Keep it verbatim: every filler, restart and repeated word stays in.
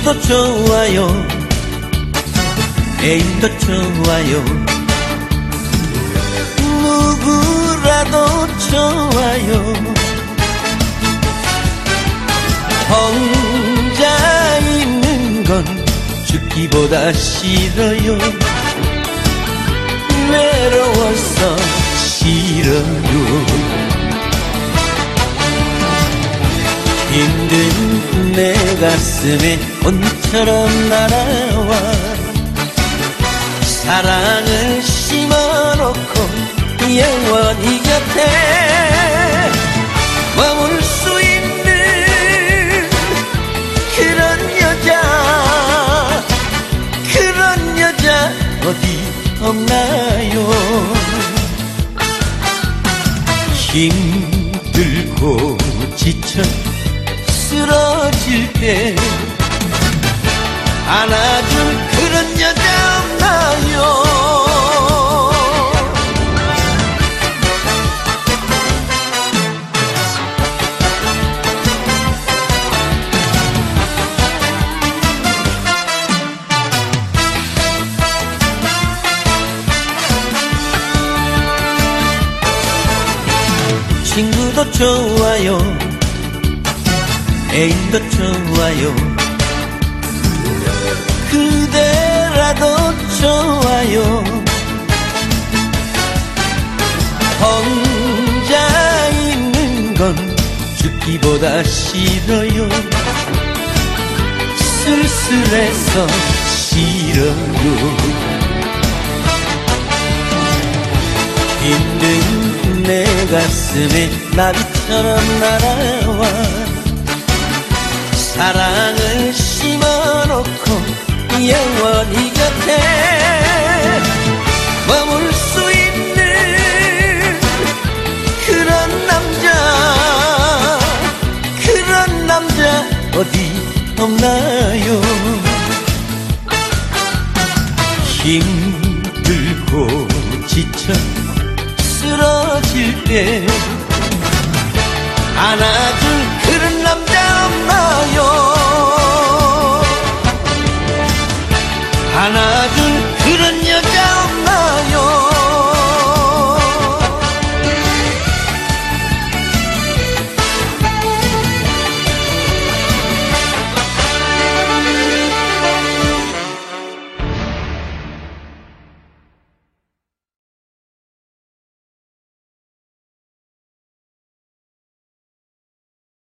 친구도 좋아요, 애인도 좋아요, 누구라도 좋아요. 혼자 있는 건 죽기보다 싫어요. 외로워서 싫어요. 힘든 내 가슴에 꽃처럼 날아와 사랑을 심어놓고 영원히 곁에 머물 수 있는 그런 여자, 그런 여자 어디 없나요? 힘들고 지쳐 쓰러질 때 안아줄 그런 여자 없나요? 친구도 좋아요, 애인도 좋아요, 그대라도 좋아요. 혼자 있는 건 죽기보다 싫어요. 쓸쓸해서 싫어요. 힘든 내 가슴에 나비처럼 날아와 사랑을 심어놓고 영원히 곁에 머물 수 있는 그런 남자, 그런 남자 어디 없나요? 힘들고 지쳐 쓰러질 때 안아줄 그런 남자 없나요? 안아줄